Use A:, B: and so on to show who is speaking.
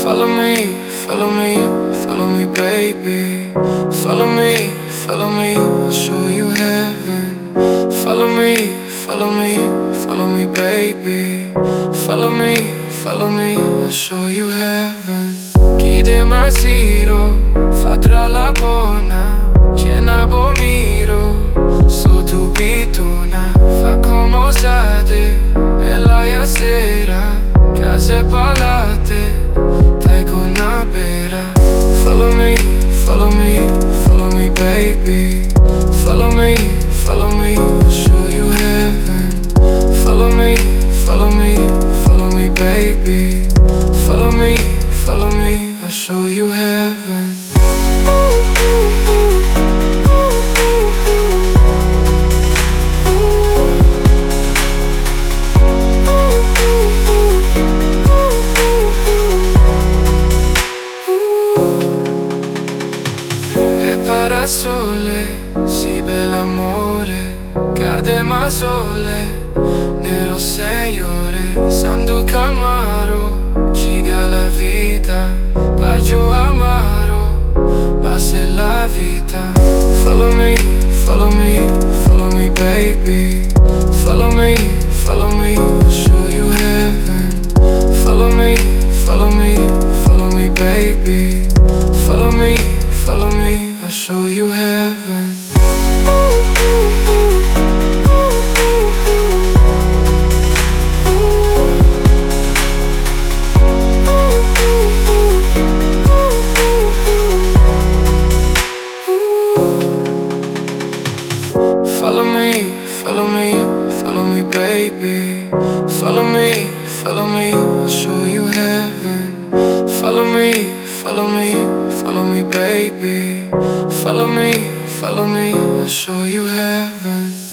A: Follow me, follow me, follow me, baby. Follow me, follow me, I'll show you heaven. Follow me, follow me, follow me, baby. Follow me, follow me, I'll show you heaven. Kide masiro, fatra la bona, llena bomiro, so tu pituna, fa como sade, ela ya sera, case palate, tai con una pera. Follow me, follow me, follow me, baby. Follow me, follow me, I'll show you heaven. Follow me, follow me, follow me, baby. Follow me, follow me, I'll show you heaven. Sole, si bell'amore, cade ma sole, nero 6 ore, Sandu Camaro, giga la vita, bacio amaro, passa la vita. Follow me, follow me, follow me, baby. Follow me, follow me, I'll show you heaven. Follow me, follow me, follow me, baby. Follow me, follow me, I'll show you heaven. Follow me, follow me, follow me, baby. Follow me, follow me, I'll show you heaven. Follow me, follow me, follow me, baby. Follow me, I'll show you heaven.